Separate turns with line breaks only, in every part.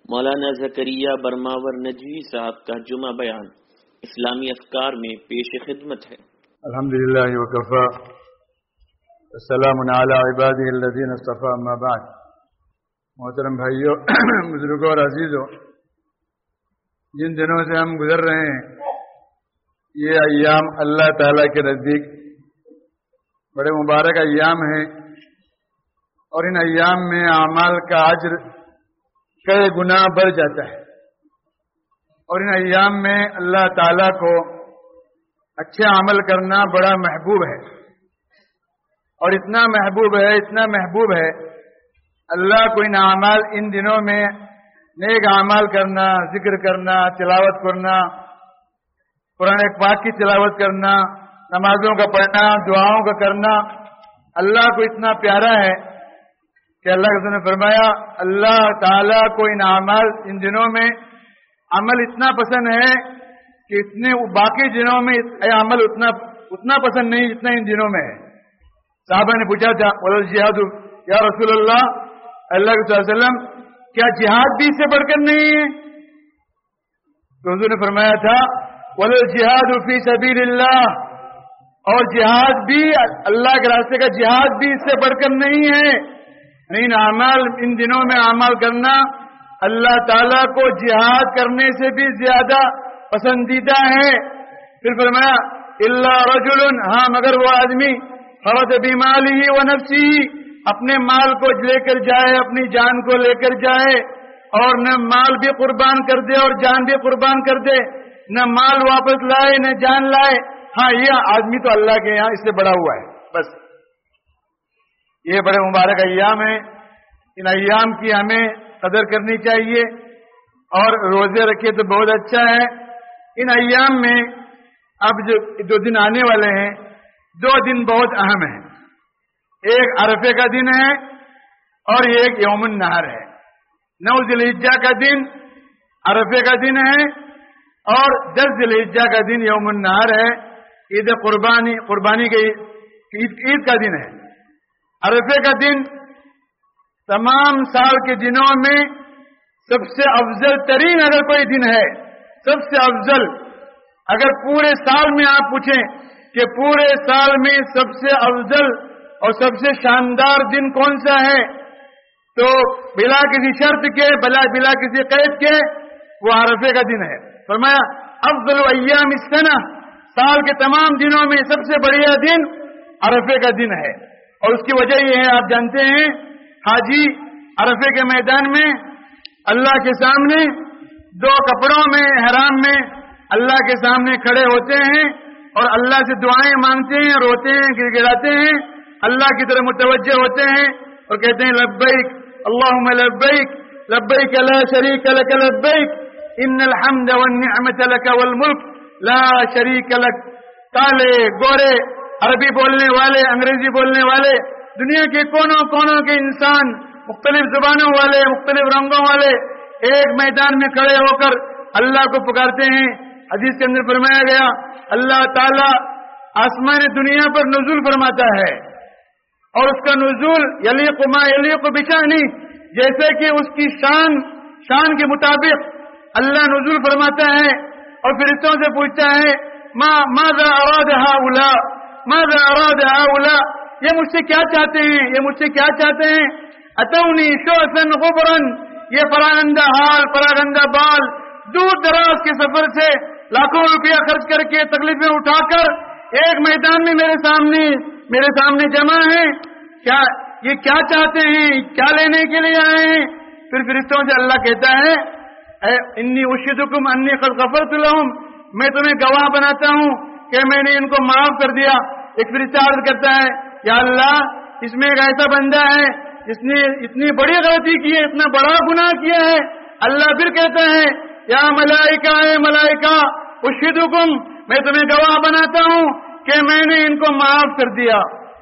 مولانا زکریا برماور نجوی صاحب کا جمعہ بیان اسلامی افکار میں پیش خدمت ہے۔
الحمدللہ وکفا السلام علی عبادہ الذین اصطفى اما بعد۔ محترم بھائیوں، بزرگوں اور عزیزوں، جن دنوں سے ہم گزر رہے ہیں یہ ایام اللہ تعالیٰ کے نزدیک بڑے مبارک ایام ہیں، اور ان ایام میں اعمال کا اجر کئی گنا بڑھ جاتا ہے، اور ان ایام میں اللہ تعالیٰ کو اچھے عمل کرنا بڑا محبوب ہے، اور اتنا محبوب ہے اللہ کو ان اعمال، ان دنوں میں نیک اعمال کرنا، ذکر کرنا، تلاوت کرنا، قرآن پاک کی تلاوت کرنا، نمازوں کا پڑھنا، دعاؤں کا کرنا اللہ کو اتنا پیارا ہے کہ اللہ کے رسول نے فرمایا اللہ تعالیٰ کو ان اعمال، ان دنوں میں عمل اتنا پسند ہے کہ اتنے باقی دنوں میں عمل اتنا پسند نہیں جتنا ان دنوں میں ہے۔ صحابہ نے پوچھا تھا والجہاد یا رسول اللہ کے صلی اللہ علیہ وسلم، کیا جہاد بھی اس سے بڑھ کر نہیں ہے؟ تو حضور نے فرمایا تھا والجہاد فی سبیل اللہ، اور جہاد بھی اللہ کے راستے کا جہاد بھی اس سے بڑھ کر نہیں ہے۔ ان اعمال، ان دنوں میں اعمال کرنا اللہ تعالیٰ کو جہاد کرنے سے بھی زیادہ پسندیدہ ہے۔ پھر فرمایا الا رجل، ہاں مگر وہ آدمی خرج بمالہ ونفسہ، اپنے مال کو لے کر جائے، اپنی جان کو لے کر جائے، اور نہ مال بھی قربان کر دے اور جان بھی قربان کر دے، نہ مال واپس لائے نہ جان لائے، ہاں یہ آدمی تو اللہ کے یہاں اس سے بڑا ہوا ہے۔ بس یہ بڑے مبارک ایام ہیں، ان ایام کی ہمیں قدر کرنی چاہیے، اور روزے رکھے تو بہت اچھا ہے۔ ان ایام میں اب جو دن آنے والے ہیں، 2 دن بہت اہم ہیں، ایک عرفے کا دن ہے اور ایک یوم النحر ہے۔ 9 ذی الحجہ کا دن عرفے کا دن ہے، اور 10 ذی الحجہ کا دن یوم النحر ہے، عید قربانی کے عید کا دن ہے۔ عرفے کا دن تمام سال کے دنوں میں سب سے افضل ترین اگر کوئی دن ہے، سب سے افضل، اگر پورے سال میں آپ پوچھیں کہ پورے سال میں سب سے افضل اور سب سے شاندار دن کون سا ہے، تو بلا کسی شرط کے، بلا کسی قید کے، وہ عرفے کا دن ہے۔ فرمایا افضل ایام السنہ، سال کے تمام دنوں میں سب سے بڑھیا دن عرفے کا دن ہے۔ اور اس کی وجہ یہ ہے، آپ جانتے ہیں حاجی عرفے کے میدان میں اللہ کے سامنے 2 کپڑوں میں احرام میں اللہ کے سامنے کھڑے ہوتے ہیں، اور اللہ سے دعائیں مانگتے ہیں، روتے ہیں، گر گراتے ہیں، اللہ کی طرف متوجہ ہوتے ہیں اور کہتے ہیں لبیک اللہم لبیک لبیک لا شریک لک لبیک ان الحمد والنعمت لک والملک لا شریک لک۔ کالے گورے، عربی بولنے والے، انگریزی بولنے والے، دنیا کے کونوں کے انسان، مختلف زبانوں والے، مختلف رنگوں والے، ایک میدان میں کھڑے ہو کر اللہ کو پکارتے ہیں۔ حدیث کے اندر فرمایا گیا اللہ تعالیٰ آسمان دنیا پر نزول فرماتا ہے، اور اس کا نزول یلیق ما یلیق بشانی، جیسے کہ اس کی شان کے مطابق اللہ نزول فرماتا ہے، اور فرشتوں سے پوچھتا ہے ماذا اراد هؤلاء ماذا اراد هؤلاء، یہ مجھ سے کیا چاہتے ہیں، یہ مجھ سے کیا چاہتے ہیں؟ اتونی شعثا غبرا، یہ پراگندہ حال، پراگندہ بال، دور دراز کے سفر سے لاکھوں روپیہ خرچ کر کے، تکلیفیں اٹھا کر ایک میدان میں میرے سامنے جمع ہیں، کیا یہ کیا چاہتے ہیں، کیا لینے کے لیے آئے ہیں؟ پھر فرشتوں سے اللہ کہتا ہے انی اشہدکم انی قد غفرت لہم، میں تمہیں گواہ بناتا ہوں کہ میں نے ان کو معاف کر دیا۔ ایک فرشتہ عرض کرتا ہے یا اللہ، اس میں ایک ایسا بندہ ہے جس نے اتنی بڑی غلطی کی ہے، اتنا بڑا گناہ کیا ہے۔ اللہ پھر کہتا ہے یا ملائکہ، اے ملائکہ اشہدکم، میں تمہیں گواہ بناتا ہوں کہ میں نے ان کو معاف کر دیا۔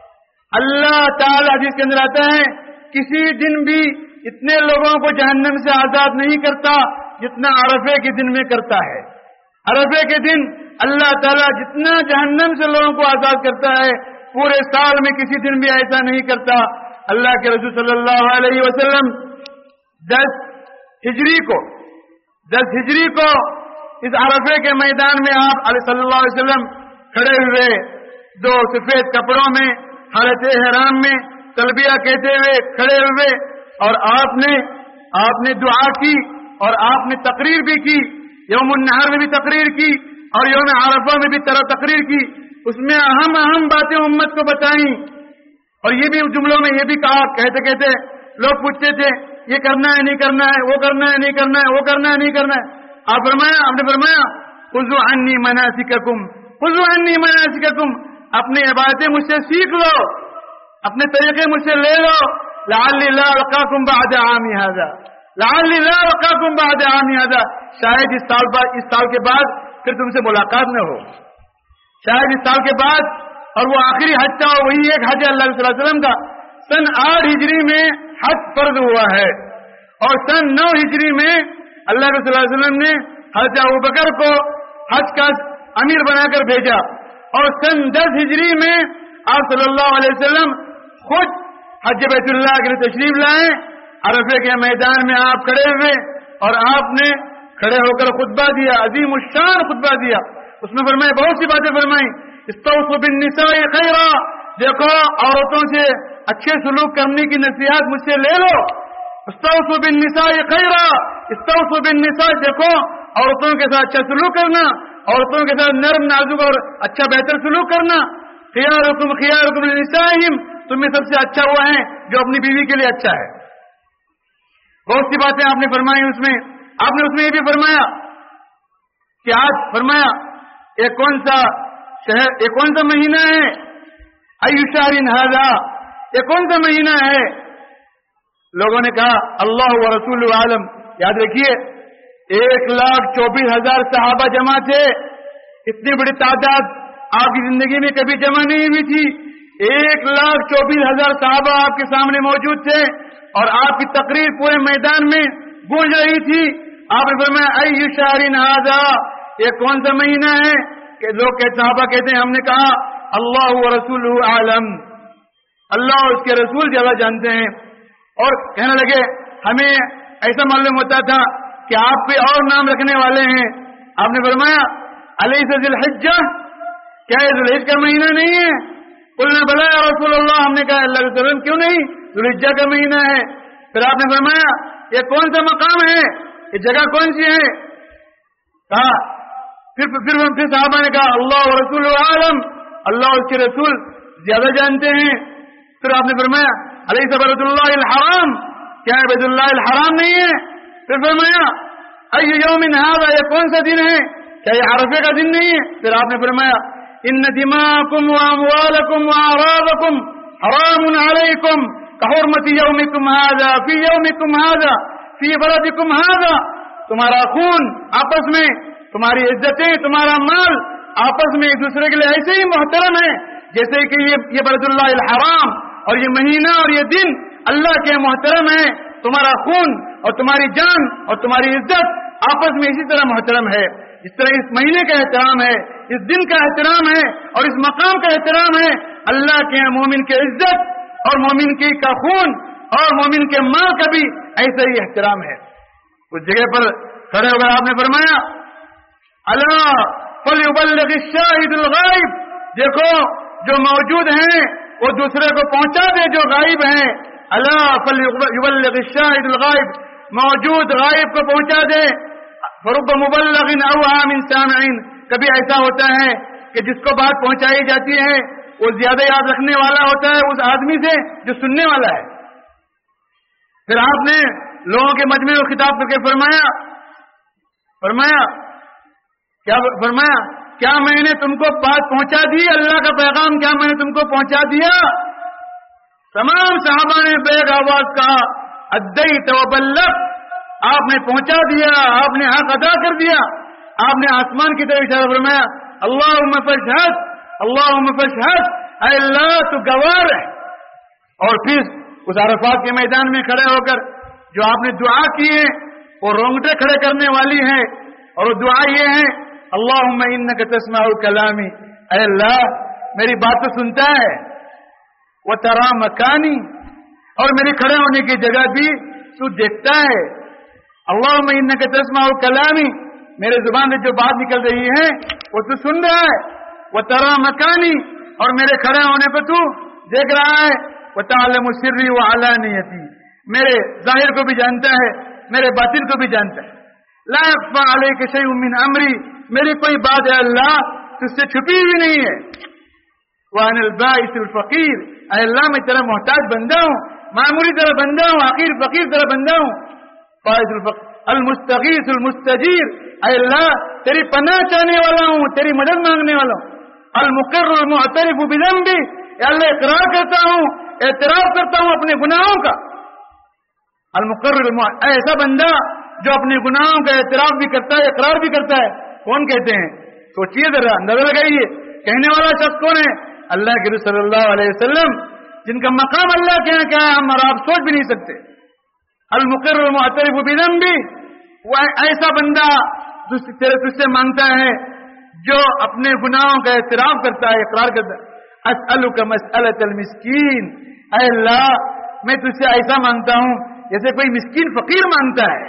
اللہ تعالیٰ جس کے اندر آتا ہے کسی دن بھی اتنے لوگوں کو جہنم سے آزاد نہیں کرتا جتنا عرفے کے دن میں کرتا ہے۔ عرفے کے دن اللہ تعالیٰ جتنا جہنم سے لوگوں کو آزاد کرتا ہے، پورے سال میں کسی دن بھی ایسا نہیں کرتا۔ اللہ کے رسول صلی اللہ علیہ وسلم 10 ہجری کو 10 ہجری کو اس عرفے کے میدان میں آپ صلی اللہ علیہ وسلم کھڑے ہوئے 2 سفید کپڑوں میں حالت احرام میں تلبیہ کہتے ہوئے کھڑے ہوئے، اور آپ نے دعا کی اور آپ نے تقریر بھی کی، یوم النحر میں بھی تقریر کی اور یوم عرفہ میں بھی تقریر کی، اس میں اہم باتیں امت کو بتائیں، اور یہ بھی جملوں میں یہ بھی کہا، کہتے لوگ پوچھتے تھے یہ کرنا ہے نہیں کرنا ہے، وہ کرنا ہے نہیں کرنا ہے، وہ کرنا ہے نہیں کرنا ہے، آپ نے فرمایا خذوا عنی مناسککم، خذوا عنی مناسککم، اپنی عبادتیں مجھ سے سیکھ لو، اپنے طریقے مجھ سے لے لو، لعلی لا القاکم بعد عامی ھذا، لعلی لا القاکم بعد عامی ھذا، شاید اس سال کے بعد پھر تم سے ملاقات نہ ہو، شاید اس سال کے بعد، اور وہ آخری حج تھا، وہی ایک حج اللہ صلی اللہ علیہ وسلم کا، سن 8 ہجری میں حج فرض ہوا ہے، اور سن 9 ہجری میں اللہ صلی اللہ علیہ وسلم نے حضرت ابوبکر کو حج کا امیر بنا کر بھیجا، اور سن 10 ہجری میں آپ صلی اللہ علیہ وسلم خود حج بیت اللہ کے لیے تشریف لائے، عرفے کے میدان میں آپ کھڑے ہوئے اور آپ نے کھڑے ہو کر خطبہ دیا، عظیم الشان خطبہ دیا، اس میں فرمائے بہت سی باتیں فرمائیں، استوصوا بالنساء خیرا، دیکھو عورتوں سے اچھے سلوک کرنے کی نصیحت مجھ سے لے لو، استوصوا بالنساء خیرا، استوصوا بالنساء، دیکھو عورتوں کے ساتھ اچھا سلوک کرنا، عورتوں کے ساتھ نرم نازک اور اچھا بہتر سلوک کرنا، خیارکم خیارکم لنسائہم، تم میں سب سے اچھا وہ ہے جو اپنی بیوی کے لیے اچھا ہے، بہت سی باتیں آپ نے فرمائی، اس میں آپ نے اس میں یہ بھی فرمایا کہ آج فرمایا یہ کون سا شہر، یہ کون سا مہینہ ہے، ای شہر ھذا، یہ کون سا مہینہ ہے، لوگوں نے کہا اللہ و رسول عالم، یاد رکھیے 1,24,000 صحابہ جمع تھے، اتنی بڑی تعداد آپ کی زندگی میں کبھی جمع نہیں ہوئی تھی، 1,24,000 صحابہ آپ کے سامنے موجود تھے، اور آپ کی تقریر پورے میدان میں گونج رہی تھی، آپ نے فرمایا ای شہر ھذا، یہ کون سا مہینہ ہے، کہ لوگ صحابہ کہتے ہیں ہم نے کہا اللہ و رسول عالم، اللہ اور اس کے رسول زیادہ جانتے ہیں، اور کہنے لگے ہمیں ایسا معلوم ہوتا تھا کہ آپ پہ اور نام رکھنے والے ہیں، آپ نے فرمایا الیس ذی الحجہ، کیا یہ ذی الحجہ کا مہینہ نہیں ہے، قلنا بلا یا رسول اللہ، ہم نے کہا اللہ کے رسول کیوں نہیں، ذی الحجہ کا مہینہ ہے، پھر آپ نے فرمایا یہ کون سا مقام ہے، یہ جگہ کون سی ہے، کہا پھر صحابہ نے کہا اللہ و رسول عالم، اللہ اور اس کے رسول زیادہ جانتے ہیں، پھر آپ نے فرمایا الیس بیت اللہ الحرام، کیا بیت اللہ الحرام نہیں ہے، پھر فرمایا ای یوم ھذا، یہ کون سا دن ہے، کیا یہ عرفے کا دن نہیں ہے، پھر آپ نے فرمایا ان دماءکم واموالکم واعراضکم حرام علیکم کحرمت یومکم ھذا فی یومکم ھذا فی بلدکم ھذا، تمہارا خون آپس میں، تمہاری عزتیں، تمہارا مال آپس میں ایک دوسرے کے لیے ایسے ہی محترم ہے جیسے کہ یہ بیت اللہ الحرام اور یہ مہینہ اور یہ دن اللہ کے محترم ہے، تمہارا خون اور تمہاری جان اور تمہاری عزت آپس میں اسی طرح محترم ہے، اس طرح اس مہینے کا احترام ہے، اس دن کا احترام ہے اور اس مقام کا احترام ہے، اللہ کے مومن کی عزت اور مومن کا خون اور مومن کے مال کا بھی ایسا ہی احترام ہے۔ اس جگہ پر کھڑے ہو کر آپ نے فرمایا الا فلیبلغ الشاہد الغائب، دیکھو جو موجود ہیں وہ دوسرے کو پہنچا دے جو غائب ہیں، الا فلیبلغ الشاہد الغائب، موجود غائب کو پہنچا دے، فرب مبلغ اوعى من سامع، کبھی ایسا ہوتا ہے کہ جس کو بات پہنچائی جاتی ہے وہ زیادہ یاد رکھنے والا ہوتا ہے اس آدمی سے جو سننے والا ہے۔ پھر آپ نے لوگوں کے مجمع کو خطاب کر کے فرمایا کیا میں نے تم کو بات پہنچا دی، اللہ کا پیغام کیا میں نے تم کو پہنچا دیا؟ تمام صحابہ نے بیگ آواز کہا ادیت وبلغت، آپ نے پہنچا دیا، آپ نے حق ادا کر دیا۔ آپ نے آسمان کی طرف اشارہ فرمایا اللہم فاشہد، اللہم فاشہد، اے اللہ تو گواہ ہے۔ اور پھر اس عرفات کے میدان میں کھڑے ہو کر جو آپ نے دعا کی ہے وہ رونگٹے کھڑے کرنے والی ہے، اور وہ دعا یہ ہے اللہم انک تسمع کلامی، اے اللہ میری بات تو سنتا ہے، وتری مکانی، اور میری کھڑے ہونے کی جگہ بھی تو دیکھتا ہے، अल्लाहुम्मा इन्नका तस्माउ कलामी, मेरे जुबान से जो बात निकल रही है वो तू सुन रहा है। व तरा मकानी, और मेरे खड़े होने को तू देख रहा है। व तालमु सिर्री व अलानियती, मेरे जाहिर को भी जानता है, मेरे बातिन को भी जानता है। ला यख्फा अलैका शैउन मिन अमरी, मेरी कोई बात है अल्लाह तुझसे छुपी हुई नहीं है। व अनल बाइसुल फकीर, अल्लाह मैं तेरा मोहताज बंदा हूँ, मामूली तेरा बंदा हूँ, आखिर फकीर तेरा बंदा हूँ। अल मुस्तगीसुल मुस्तजीर, अल्लाह तेरी पनाह चाहने वाला हूँ, तेरी मदद मांगने वाला हूँ। अल मुक़र्रिर मुअतरिफ बिज़ंबी, अल्लाह इकरार करता हूँ, एतराफ करता हूँ अपने गुनाहों का। अल मुक़र्रिर, ऐसा बंदा जो अपने गुनाहों का एतराफ भी करता है, इकरार भी करता है, कौन कहते हैं? सोचिए जरा, अंदाजा लगाइए, कहने वाला शख्स कौन है? अल्लाह के रसूल सल्लल्लाहु अलैहि वसल्लम, जिनका मकाम अल्लाह के यहाँ क्या है हम और आप सोच भी नहीं सकते। अल मुक़र्रिर मुअतरिफ बिज़ंबी, वो ऐसा बंदा तुझसे मांगता है जो अपने गुनाहों का एतराफ करता है, इकरार करता है। असअलुका मसअलतल मिस्कीन, ऐ अल्लाह मैं तुझसे ऐसा मांगता हूँ जैसे कोई मिस्कीन फकीर मांगता है।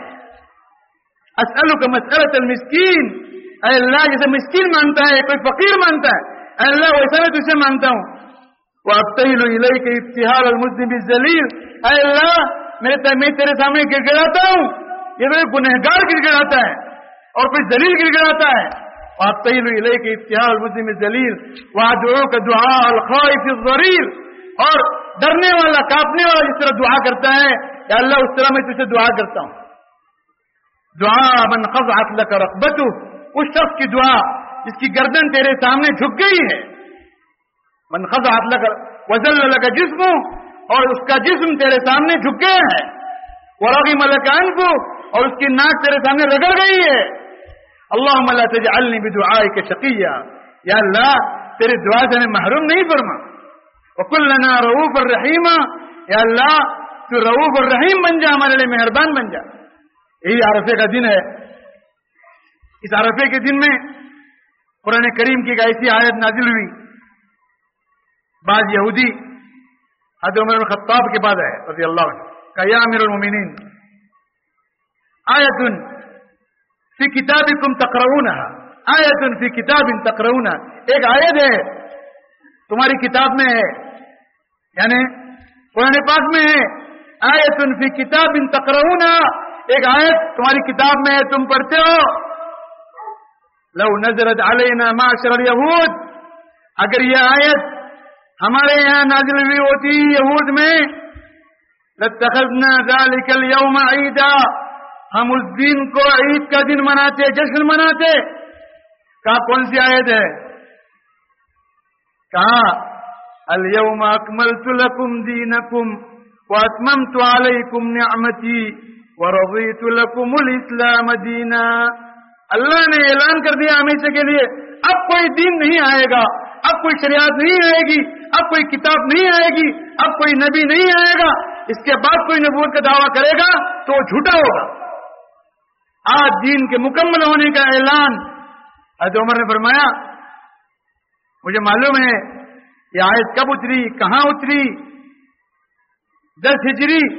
असअलुका मसअलतल मिस्कीन, ऐ अल्लाह जैसे मिस्कीन मांगता है, कोई फकीर मांगता है, ऐ अल्लाह वैसा मैं तुझसे मांगता हूँ। व अब्तहिलु इलैका इब्तिहाल अल मुज़निब ज़लील, ऐ अल्लाह मैं तेरे सामने गिड़गिड़ाता हूँ, ये तो गुनहगार गिड़गिड़ाता है और कोई जलील गिड़गिड़ाता है। व अब्तहिलु इलैका इब्तिहाल अल मुज़निब ज़लील व अदऊका दुआ अल खाइफ ज़रीर, और डरने वाला कांपने वाला जिस तरह दुआ करता है, या अल्लाह उस तरह मैं तुझसे दुआ करता हूँ। दुआ मन ख़ज़अत लका रक़बतु, उस शख्स की दुआ जिसकी गर्दन तेरे सामने झुक गई है। मन ख़ज़अत लका वज़ल्ल लका जिस्मु, और उसका जिस्म तेरे सामने झुक गया है। व रग़िम लका अनफु, और उसकी नाक तेरे सामने रगड़ गई है। अल्लाहुम्मा ला तजअलनी बिदुआइका शक़िय्या, या अल्लाह तेरी दुआ से हमें महरूम नहीं फरमा। व कुल लना रऊफ़र रहीमा, या अल्लाह तू रऊफ़ और रहीम बन जा, हमारे लिए मेहरबान बन जा। यही अरफे का दिन है। इस अरफे के दिन में कुरान करीम की एक ऐसी आयत नाजिल हुई, बाज यहूदी हज़रत उमर बिन खत्ताब के बाद है रज़ियल्लाहु अन्हु, का या अमीरुल मोमिनीन आयतुन फी किताबिकुम तक़रऊनहा, आयतुन फी किताबिन तक़रऊनहा, एक आयत है तुम्हारी किताब में है, यानी कुरान पाक में है। आयतुन फी किताबिन तक़रऊनहा, एक आयत तुम्हारी किताब में है, तुम पढ़ते हो। लौ नज़रत अलैना माशरल यहूद, अगर यह आयत हमारे यहाँ नाजिल हुई होती यहूद में, लत्तख़ज़ना ज़ालिकल यौम ईदा, हम उस दिन को ईद का दिन मनाते, जश्न मनाते। कहा कौन सी आयत है? कहा अल यौम अकमलतु लकुम दीनकुम व अतममतु अलैकुम निअमती व रज़ीतु लकुमुल इस्लाम दीना। अल्लाह ने ऐलान कर दिया हमेशा के लिए, अब कोई दीन नहीं आएगा, अब कोई शरीयत नहीं आएगी, अब कोई किताब नहीं आएगी, अब कोई नबी नहीं आएगा, इसके बाद कोई नबूवत का दावा करेगा तो झूठा होगा। आज दीन के मुकम्मल होने का ऐलान। हज़रत उमर ने फरमाया, मुझे मालूम है ये आयत कब उतरी, कहां उतरी। 10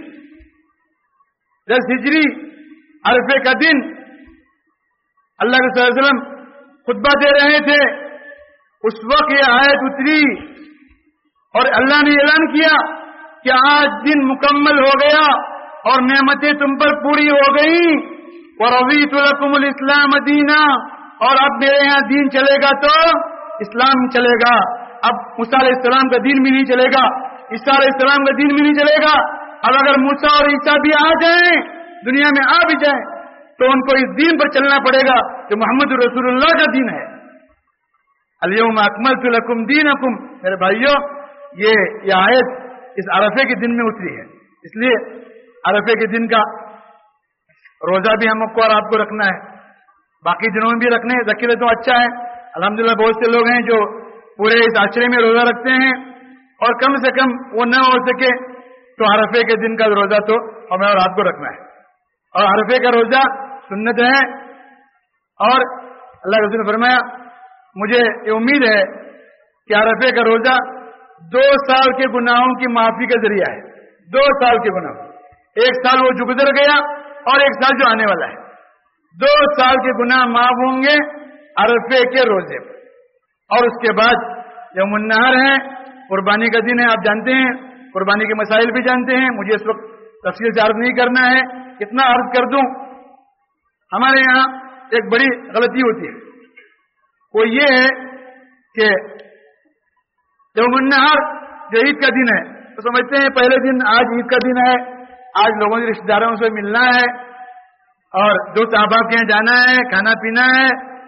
हिजरी अरफे का दिन अल्लाह के सल्लल्लाहु अलैहि वसल्लम खुतबा दे रहे थे, उस वक्त ये आयत उतरी और अल्लाह ने ऐलान किया कि आज दिन मुकम्मल हो गया और नेमतें तुम पर पूरी हो गई। व रज़ीतु लकुमुल इस्लाम दीना, और अब मेरे यहाँ दीन चलेगा तो इस्लाम चलेगा। अब मूसा अलैहिस्सलाम का दीन भी नहीं चलेगा, ईसा अलैहिस्सलाम का दीन भी नहीं चलेगा। अब अगर मूसा और ईसा भी आ जाएं, दुनिया में आ भी जाएं, तो उनको इस दीन पर चलना पड़ेगा जो मोहम्मद रसूलुल्लाह का दीन है। अल यौमा अकमलतु लकुम दीनकुम, मेरे भाइयों ये आयत इस अरफे के दिन में उतरी है, इसलिए अरफे के दिन का रोजा भी हमको और आपको रखना है, बाकी दिनों में भी रखने रखे तो अच्छा है। अल्हम्दुलिल्लाह बहुत से लोग हैं जो पूरे इस आश्रय में रोजा रखते हैं और कम से कम वो न हो सके तो अरफे के दिन का रोजा तो हमें और आपको रखना है। और अरफे का रोजा सुन्नत है, और अल्लाह रसूल ने फरमाया मुझे ये उम्मीद है कि अरफे का रोजा 2 साल के गुनाहों की माफी का जरिया है। 2 साल के गुनाह, 1 साल वो जो गुजर गया اور 1 साल जो आने वाला है, 2 साल के गुनाह माफ होंगे अरफे के रोजे पर। और उसके बाद यौमुन नहर है, कुर्बानी का दिन है, आप जानते हैं, कुर्बानी के मसाइल भी जानते हैं, मुझे इस वक्त तफसील से अर्ज नहीं करना है। इतना अर्ज कर दूं, हमारे यहाँ एक बड़ी गलती होती है, वो ये है कि यौमुन नहर जो ईद का दिन है तो समझते हैं पहले दिन आज ईद का दिन है, आज लोगों के रिश्तेदारों से मिलना है और दोस्त अहबाब के यहाँ जाना है, खाना पीना है।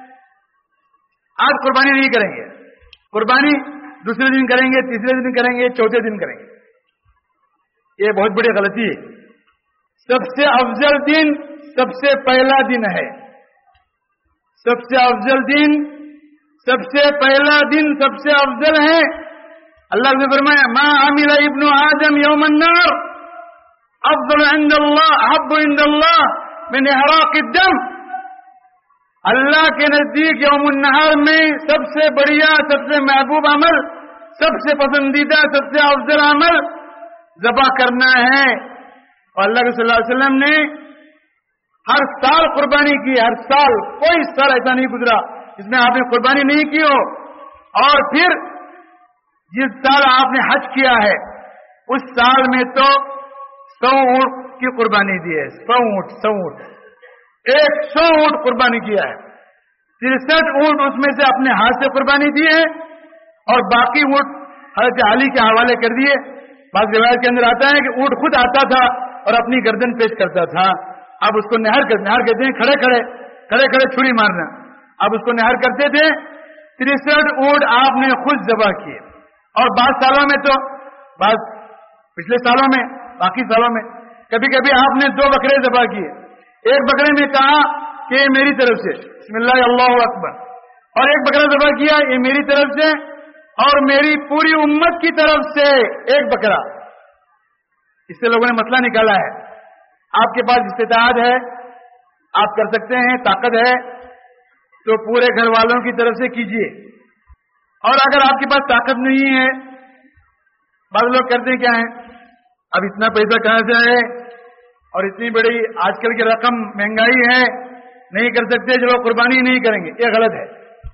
आज कुर्बानी नहीं करेंगे, कुर्बानी दूसरे दिन करेंगे, तीसरे दिन करेंगे, चौथे दिन करेंगे। ये बहुत बड़ी गलती है। सबसे अफजल दिन सबसे पहला दिन है, सबसे अफजल दिन सबसे पहला दिन सबसे अफजल है। अल्लाह ने फरमाया मा अमिला इब्नु आदम यौमन नहर अफजल इंदल्लाह अहब्बु इंदल्लाह मिन इहराक़िद दम। अल्लाह के नजदीक यौमुन नहर में सबसे बढ़िया, सबसे महबूब अमल, सबसे पसंदीदा, सबसे अफजल अमल ज़बह करना है। और अल्लाह के सल्लल्लाहु अलैहि वसल्लम ने हर साल कुर्बानी की, हर साल, कोई साल ऐसा नहीं गुजरा जिसमें आपने कुर्बानी नहीं की हो। और फिर जिस साल आपने हज किया है उस साल में तो 100 ऊँट की कुर्बानी दी है, 100 ऊँट 100 ऊँट कुर्बानी किया है। 63 ऊँट उसमें से अपने हाथ से कुर्बानी दी है और बाकी ऊँट हज़रत अली के हवाले कर दिए। बाद रिवायत के अंदर आता है कि ऊँट खुद आता था और अपनी गर्दन पेश करता था। अब उसको नहर कहते हैं, खड़े खड़े छुरी मारना। अब उसको नहर करते थे। 63 ऊँट आपने खुद ज़बह किए। और बाद सालों में तो, बाद पिछले सालों में, बाकी सालों में कभी कभी आपने 2 बकरे ज़बह किए। एक बकरे में कहा कि ये मेरी तरफ से, बिस्मिल्लाह अल्लाहु अकबर, और एक बकरा ज़बह किया ये मेरी तरफ से और मेरी पूरी उम्मत की तरफ से एक बकरा। इससे लोगों ने मसला निकाला है, आपके पास इस्तिताअत है, आप कर सकते हैं, ताकत है तो पूरे घर वालों की तरफ से कीजिए। और अगर आपके पास ताकत नहीं है, बाद लोग करते क्या है, अब इतना पैसा कहां से आए और इतनी बड़ी आजकल की रकम, महंगाई है, नहीं कर सकते, चलो कुर्बानी नहीं करेंगे। ये गलत है।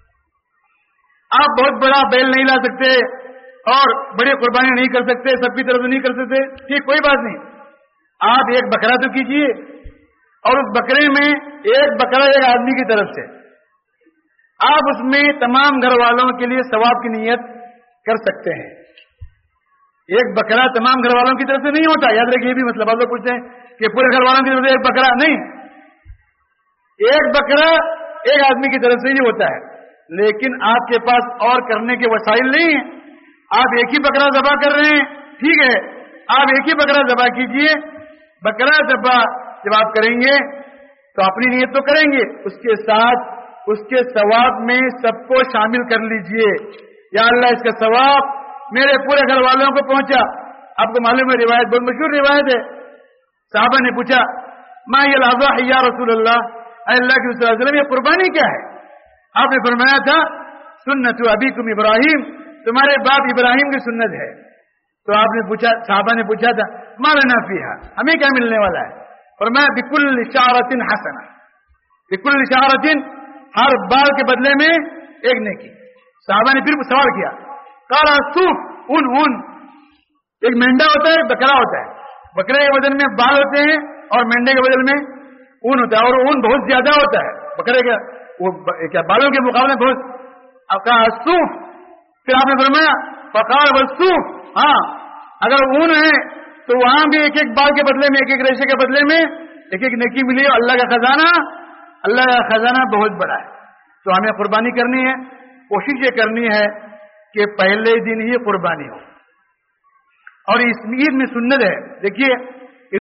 आप बहुत बड़ा बैल नहीं ला सकते और बड़ी कुर्बानी नहीं कर सकते, सबकी तरफ से नहीं कर सकते, ठीक, कोई बात नहीं। आप एक बकरा तो कीजिए और उस बकरे में एक बकरा एक आदमी की तरफ से, आप उसमें तमाम घर वालों के लिए सवाब की नियत कर सकते हैं। एक बकरा तमाम घर वालों की तरफ से नहीं होता, याद रखिए ये भी मतलब। आप लोग पूछते हैं कि पूरे घर वालों की तरफ से एक बकरा, नहीं, एक बकरा एक आदमी की तरफ से ही होता है। लेकिन आपके पास और करने के वसाइल नहीं है, आप एक ही बकरा ज़बह कर रहे हैं, ठीक है, आप एक ही बकरा ज़बह कीजिए। बकरा ज़बह जब आप करेंगे तो अपनी नियत तो करेंगे, उसके साथ उसके सवाब में सबको शामिल कर लीजिए। या अल्लाह इसका सवाब मेरे पूरे घर वालों को पहुंचा। आपको मालूम है, रिवायत बहुत मशहूर रिवायत है। साहबा ने पूछा मा ये लाज़ा या रसूल अल्लाह, अल्लाह के रसूल सल्लल्लाहु अलैहि वसल्लम, ये कुर्बानी क्या है? आपने फरमाया था सुन्नतु अबीकुम इब्राहिम, तुम्हारे बाप इब्राहिम की सुन्नत है। तो आपने पूछा, साहबा ने पूछा था मा लना फीहा, हमें क्या मिलने वाला है? फरमाया बिकुल्ल शारतिन हसना, बिकुल्ल शारतिन, हर बाल के बदले में एक नेकी। साहबा ने फिर सवाल किया, काला सूफ, ऊन, एक मेंढा होता है, बकरा होता है, बकरे के बदन में बाल होते हैं और मेंढे के बदन में ऊन होता है, और ऊन बहुत ज्यादा होता है बकरे के, वो क्या बालों के मुकाबले बहुत। आपका सूफ, फिर आपने फरमाया फकार व सूफ, हाँ, अगर ऊन है तो वहां भी एक एक बाल के बदले में, एक एक रेशे के बदले में एक एक नेकी मिली। अल्लाह का खजाना बहुत बड़ा है। तो हमें कुर्बानी करनी है, कोशिश ये करनी है कि पहले दिन ही कुर्बानी हो। और इस ईद में सुन्नत है, देखिए